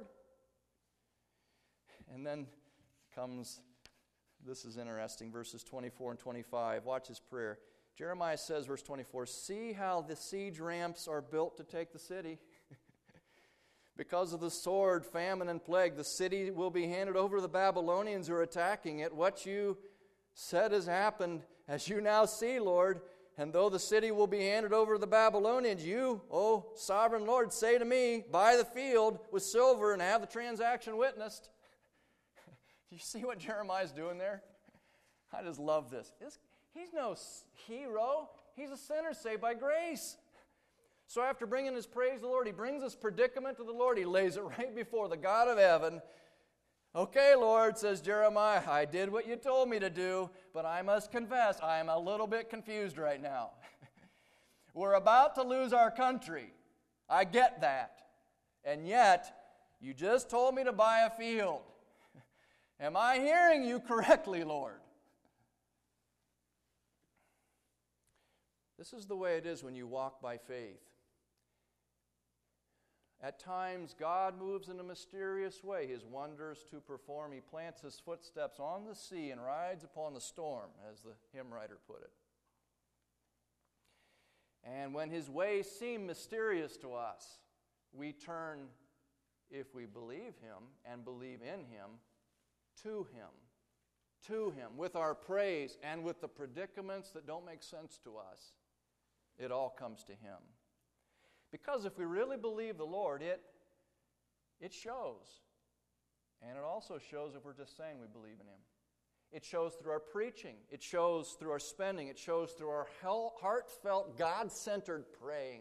And then comes, this is interesting, verses twenty-four and twenty-five. Watch his prayer. Jeremiah says, verse twenty-four, see how the siege ramps are built to take the city. Because of the sword, famine, and plague, the city will be handed over to the Babylonians who are attacking it. What you said has happened, as you now see, Lord. And though the city will be handed over to the Babylonians, you, O sovereign Lord, say to me, buy the field with silver and have the transaction witnessed. Do you see what Jeremiah's doing there? I just love this. this. He's no hero. He's a sinner saved by grace. So after bringing his praise to the Lord, he brings his predicament to the Lord. He lays it right before the God of heaven. Okay, Lord, says Jeremiah, I did what you told me to do, but I must confess, I am a little bit confused right now. We're about to lose our country. I get that. And yet, you just told me to buy a field. Am I hearing you correctly, Lord? This is the way it is when you walk by faith. At times, God moves in a mysterious way, His wonders to perform. He plants His footsteps on the sea and rides upon the storm, as the hymn writer put it. And when His ways seem mysterious to us, we turn, if we believe Him and believe in Him, to Him. To Him, with our praise and with the predicaments that don't make sense to us. It all comes to Him. Because if we really believe the Lord, it, it shows. And it also shows if we're just saying we believe in Him. It shows through our preaching. It shows through our spending. It shows through our heartfelt, God-centered praying.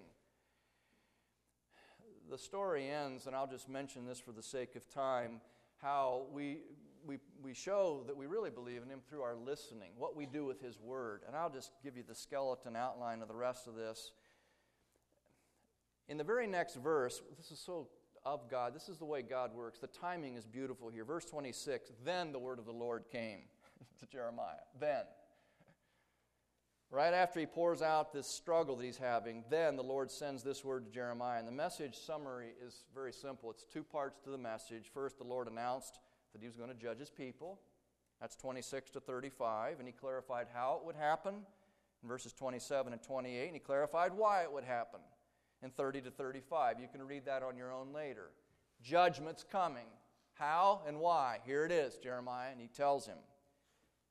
The story ends, and I'll just mention this for the sake of time, how we, we, we show that we really believe in Him through our listening, what we do with His Word. And I'll just give you the skeleton outline of the rest of this. In the very next verse, this is so of God. This is the way God works. The timing is beautiful here. Verse twenty-six, then the word of the Lord came to Jeremiah. Then. Right after he pours out this struggle that he's having, then the Lord sends this word to Jeremiah. And the message summary is very simple. It's two parts to the message. First, the Lord announced that He was going to judge His people. That's twenty-six to thirty-five. And He clarified how it would happen in verses twenty-seven and twenty-eight. And He clarified why it would happen in thirty to thirty-five. You can read that on your own later. Judgment's coming. How and why? Here it is, Jeremiah, and he tells him.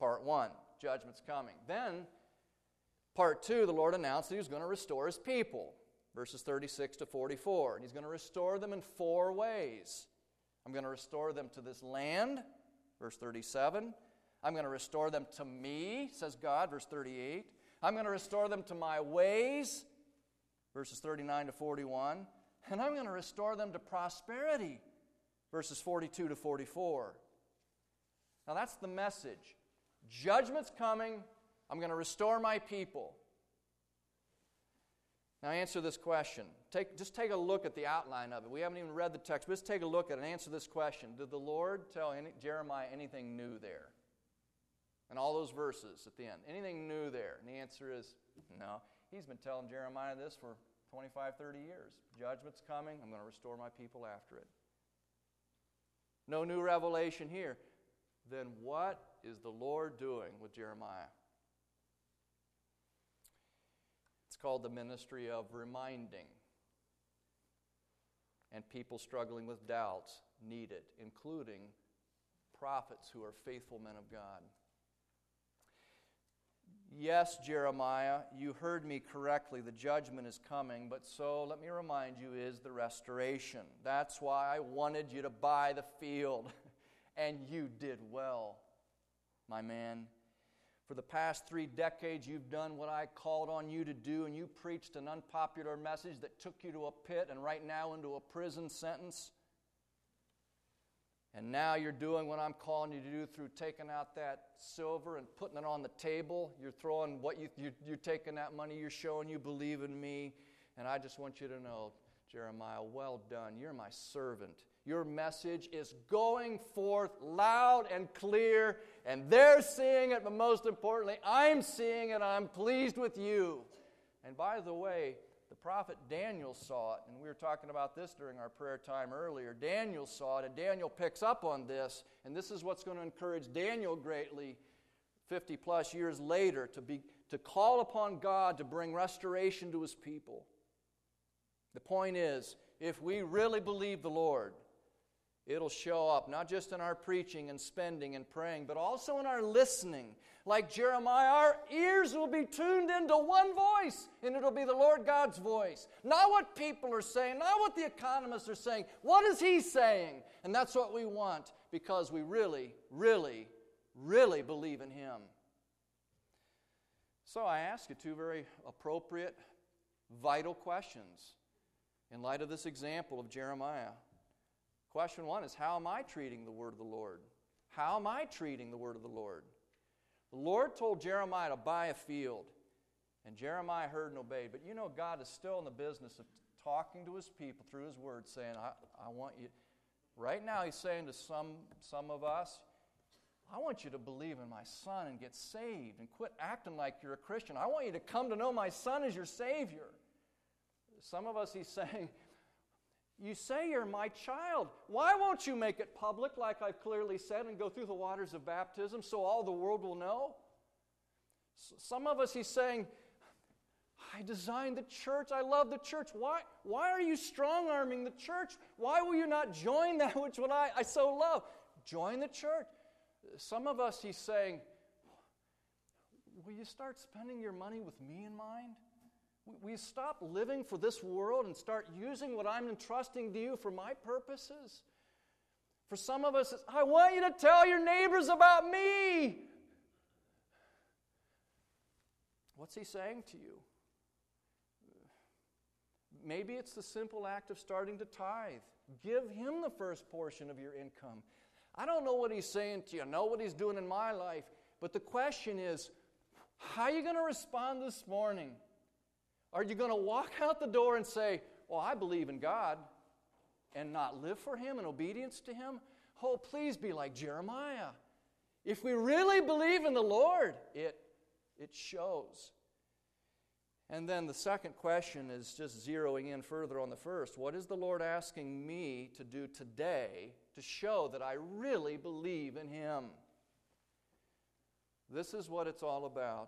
part one. Judgment's coming. Then, part two, the Lord announced that He was going to restore His people. Verses thirty-six to forty-four. And He's going to restore them in four ways. I'm going to restore them to this land, verse thirty-seven. I'm going to restore them to me, says God, verse thirty-eight. I'm going to restore them to my ways, verses thirty-nine to forty-one. And I'm going to restore them to prosperity, verses forty-two to forty-four. Now that's the message. Judgment's coming. I'm going to restore my people. Now answer this question. Take, just take a look at the outline of it. We haven't even read the text, but just take a look at it and answer this question. Did the Lord tell any, Jeremiah anything new there? And all those verses at the end. Anything new there? And the answer is no. He's been telling Jeremiah this for twenty-five, thirty years. Judgment's coming. I'm going to restore my people after it. No new revelation here. Then what is the Lord doing with Jeremiah? It's called the ministry of reminding. And people struggling with doubts need it, including prophets who are faithful men of God. Yes, Jeremiah, you heard me correctly. The judgment is coming, but so, let me remind you, is the restoration. That's why I wanted you to buy the field, and you did well, my man. For the past three decades, you've done what I called on you to do, and you preached an unpopular message that took you to a pit and right now into a prison sentence. And now you're doing what I'm calling you to do through taking out that silver and putting it on the table. You're throwing what you, you, you're taking that money, you're showing you believe in me. And I just want you to know, Jeremiah, well done. You're my servant. Your message is going forth loud and clear, and they're seeing it, but most importantly, I'm seeing it, I'm pleased with you. And by the way, the prophet Daniel saw it, and we were talking about this during our prayer time earlier. Daniel saw it, and Daniel picks up on this, and this is what's going to encourage Daniel greatly fifty plus years later to be to call upon God to bring restoration to His people. The point is, if we really believe the Lord, it'll show up not just in our preaching and spending and praying, but also in our listening. Like Jeremiah, our ears will be tuned into one voice, and it'll be the Lord God's voice. Not what people are saying, not what the economists are saying. What is He saying? And that's what we want, because we really, really, really believe in Him. So I ask you two very appropriate, vital questions in light of this example of Jeremiah. Question one is, how am I treating the word of the Lord? How am I treating the word of the Lord? The Lord told Jeremiah to buy a field, and Jeremiah heard and obeyed. But you know, God is still in the business of talking to His people through His word, saying, I, I want you. Right now, He's saying to some, some of us, I want you to believe in my Son and get saved and quit acting like you're a Christian. I want you to come to know my Son as your Savior. Some of us, He's saying, you say you're my child. Why won't you make it public like I've clearly said and go through the waters of baptism so all the world will know? Some of us, He's saying, I designed the church. I love the church. Why, why are you strong-arming the church? Why will you not join that which what I, I so love? Join the church. Some of us, He's saying, will you start spending your money with me in mind? Will you stop living for this world and start using what I'm entrusting to you for my purposes? For some of us, it's, I want you to tell your neighbors about me. What's He saying to you? Maybe it's the simple act of starting to tithe. Give Him the first portion of your income. I don't know what He's saying to you. I know what He's doing in my life. But the question is, how are you going to respond this morning? Are you going to walk out the door and say, well, I believe in God, and not live for Him in obedience to Him? Oh, please be like Jeremiah. If we really believe in the Lord, it, it shows. And then the second question is just zeroing in further on the first. What is the Lord asking me to do today to show that I really believe in Him? This is what it's all about.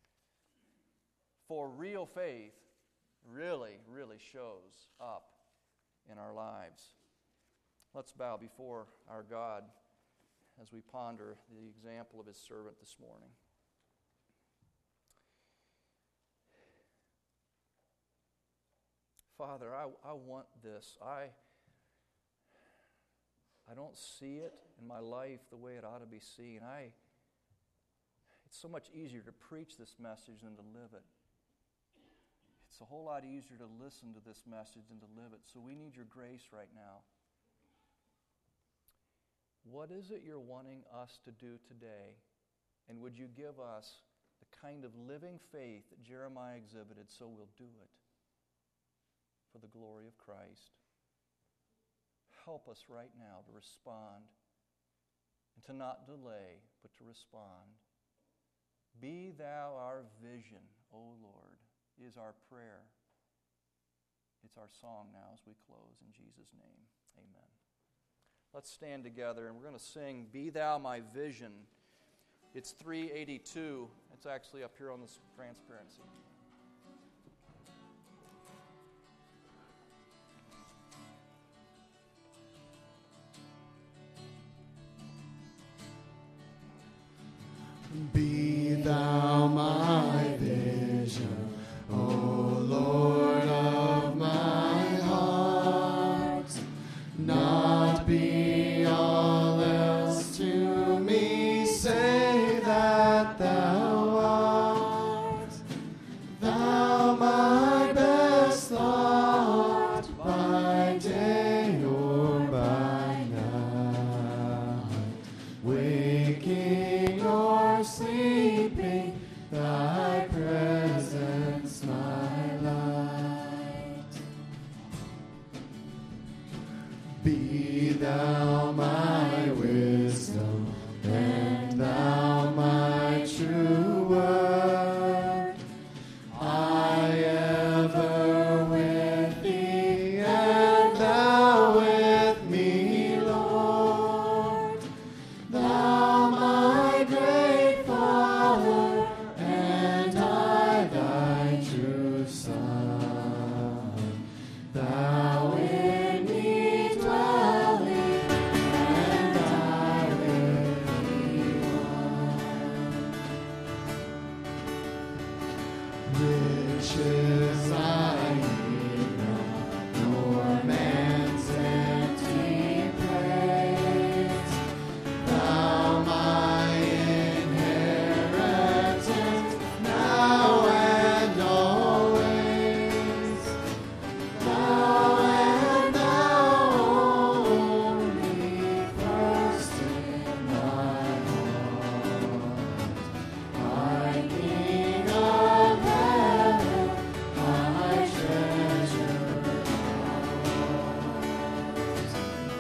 For real faith really, really shows up in our lives. Let's bow before our God as we ponder the example of his servant this morning. Father, I, I want this. I, I don't see it in my life the way it ought to be seen. I, it's so much easier to preach this message than to live it. It's a whole lot easier to listen to this message than to live it. So we need your grace right now. What is it you're wanting us to do today? And would you give us the kind of living faith that Jeremiah exhibited so we'll do it for the glory of Christ? Help us right now to respond and to not delay, but to respond. Be thou our vision, O Lord, is our prayer. It's our song now as we close. In Jesus' name, amen. Let's stand together and we're going to sing, Be Thou My Vision. It's three eighty-two. It's actually up here on this transparency. Be thou my vision, O Lord of my heart, not be all else to me, say that thou art, thou my best thought, by day or by night, waking or sleeping, thy presence my light. Be thou my wisdom, and thou my true word. I ever with thee, and thou with me, Lord. Thou my great Father, and I thy true Son. Thou in me dwelling, and I with thee one. Riches I need not, nor man's empty praise. Thou my inheritance, now and always. Thou and thou only, first in my heart. My King of heaven, my treasure ours.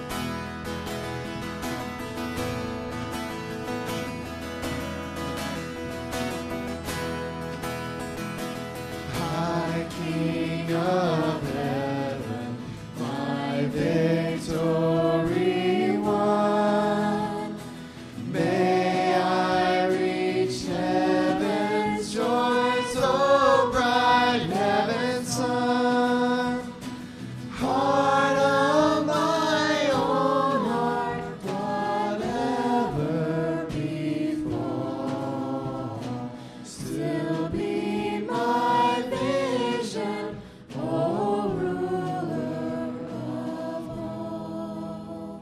High King of heaven, my victory won, may I reach heaven's joy, so bright heaven's sun. Heart of my own heart, whatever befall, still be my vision, O ruler of all.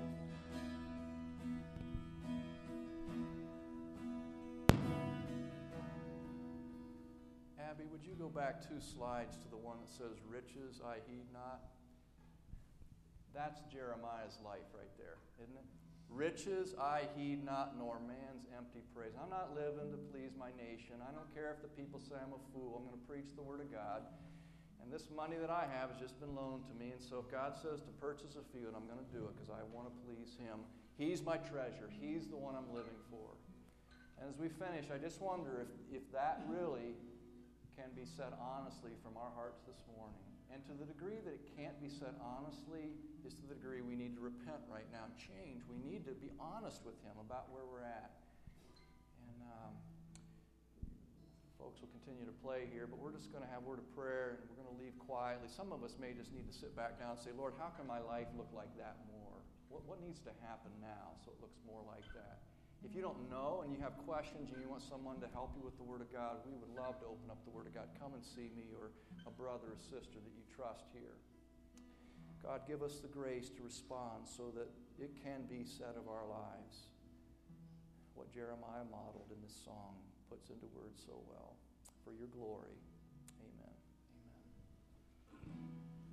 Abby, would you go back two slides to the one that says, Riches I heed not? That's Jeremiah's life right there, isn't it? Riches I heed not, nor man's empty praise. I'm not living to please my nation. I don't care if the people say I'm a fool. I'm going to preach the Word of God. And this money that I have has just been loaned to me. And so if God says to purchase a field, I'm going to do it because I want to please Him. He's my treasure. He's the one I'm living for. And as we finish, I just wonder if, if that really can be said honestly from our hearts this morning. And to the degree that it can't be said honestly is to the degree we need to repent right now and change. We need to be honest with Him about where we're at. And um, folks will continue to play here, but we're just going to have a word of prayer and we're going to leave quietly. Some of us may just need to sit back down and say, Lord, how can my life look like that more? What, what needs to happen now so it looks more like that? If you don't know and you have questions and you want someone to help you with the Word of God, we would love to open up the Word of God. Come and see me or a brother or sister that you trust here. God, give us the grace to respond so that it can be said of our lives what Jeremiah modeled in this song puts into words so well. For your glory. Amen. Amen.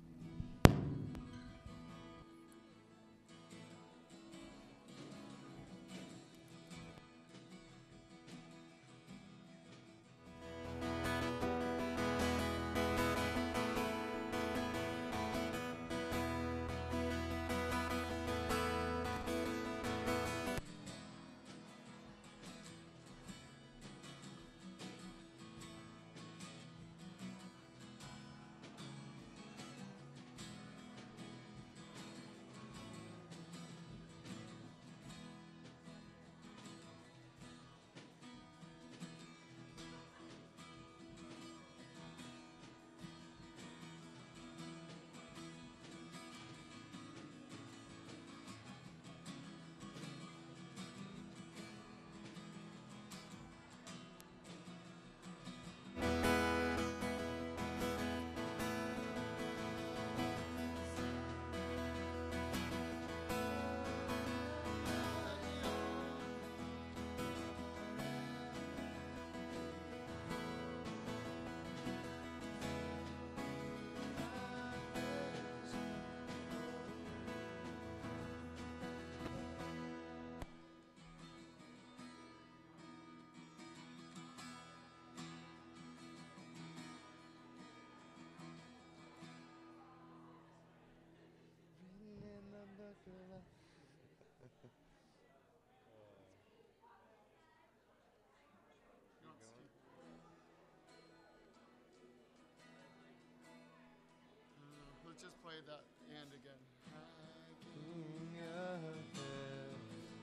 Let's just play that and again. King of heaven,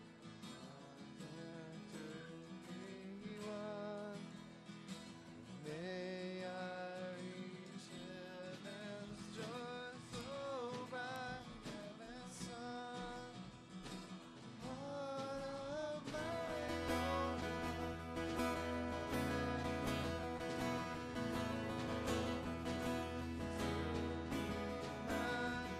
may I reach heaven's joy so bright, heaven's sun, heart of my own. My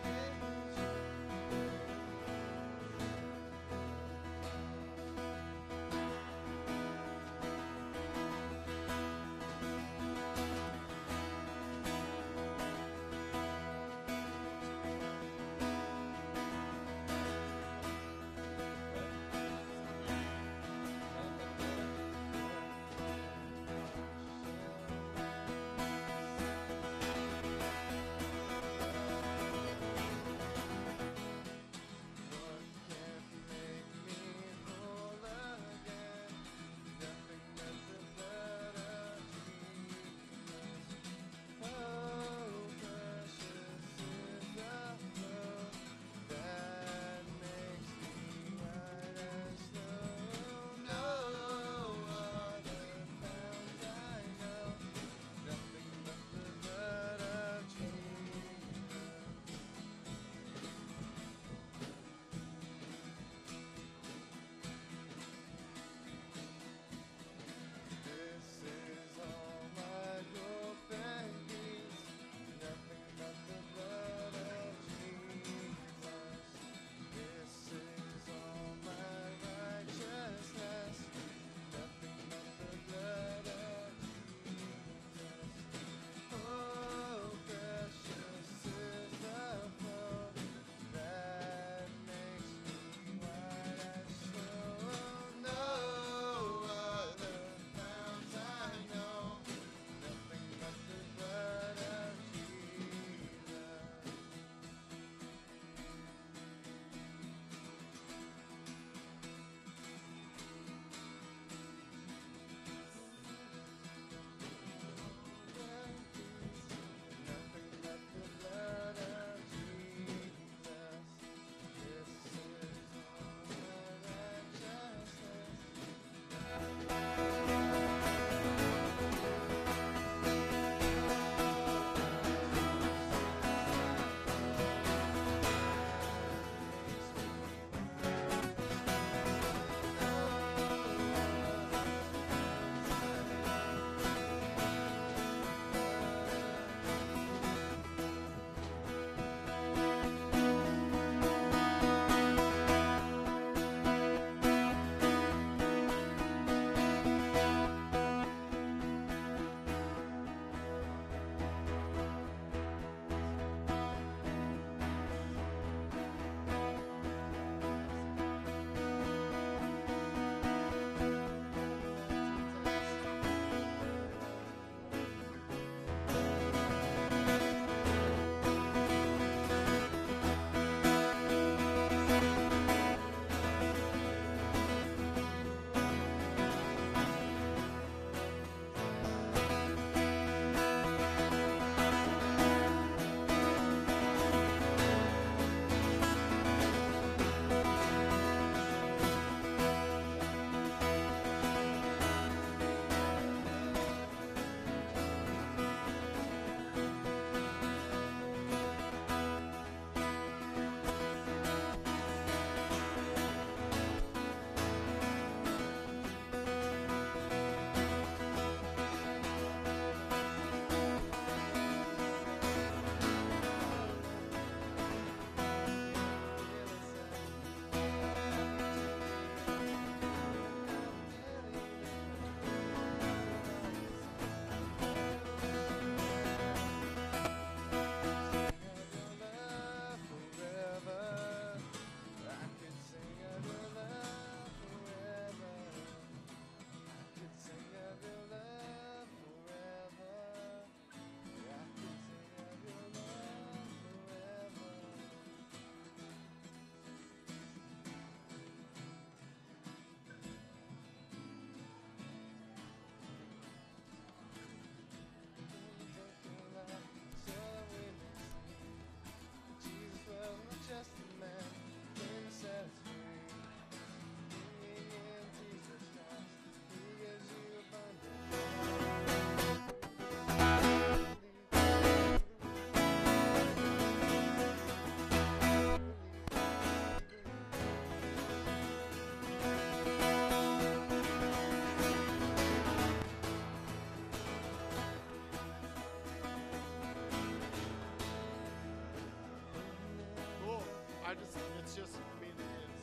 I just, it's just being it is.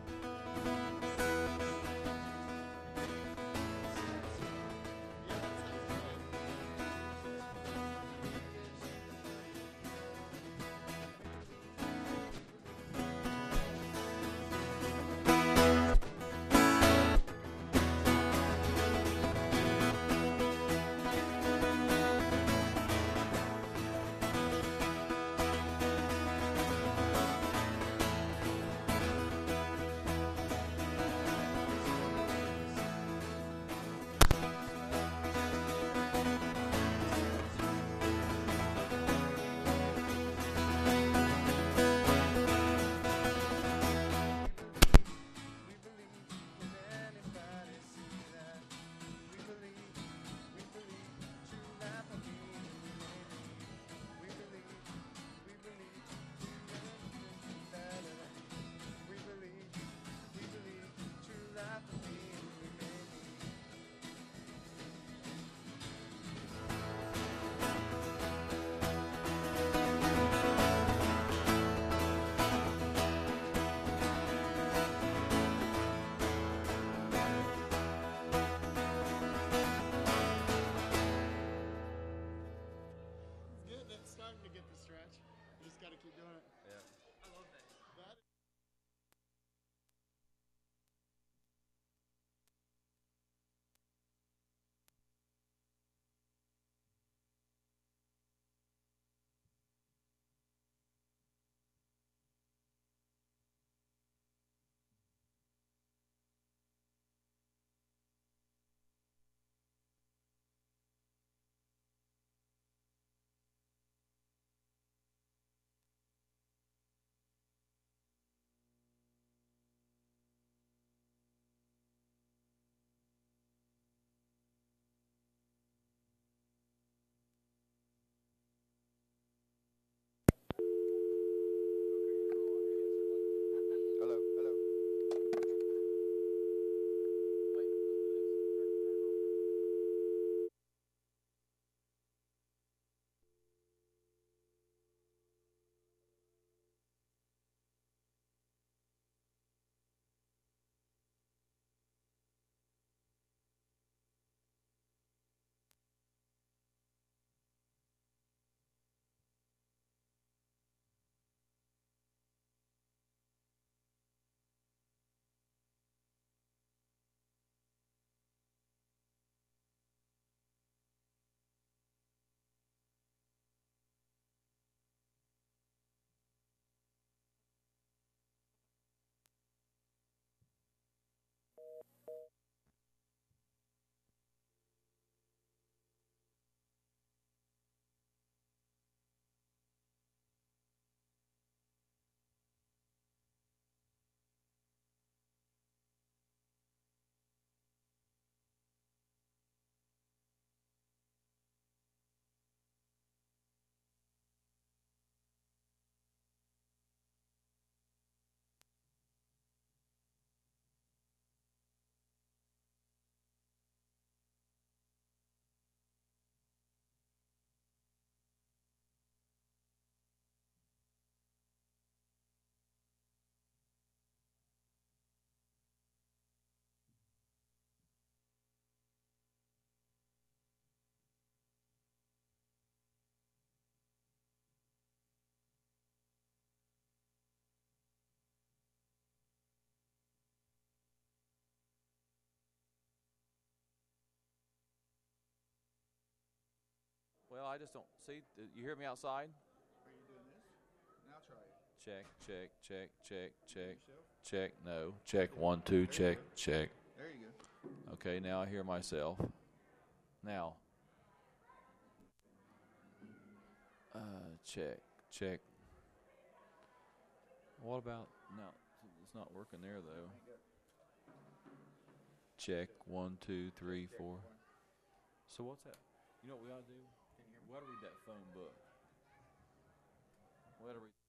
Yeah, that sounds good. We believe, can anybody see that? We believe, we believe, true life will be in We believe, we believe, true life will be We believe, we believe, true life will be in Good, that's starting to get the stretch. You just got to keep doing it. Yeah. I love that. That Hello, hello. Well, I just don't see. You hear me outside? Are you doing this? Now try it. Check, check, check, check, check, Yourself? check. No, check one, two, check, check. There you go. Okay, now I hear myself. Now, uh, check, check. What about no? It's not working there though. Check one, two, three, four. So what's that? You know what we ought to do? We ought to read that phone book. We ought to read.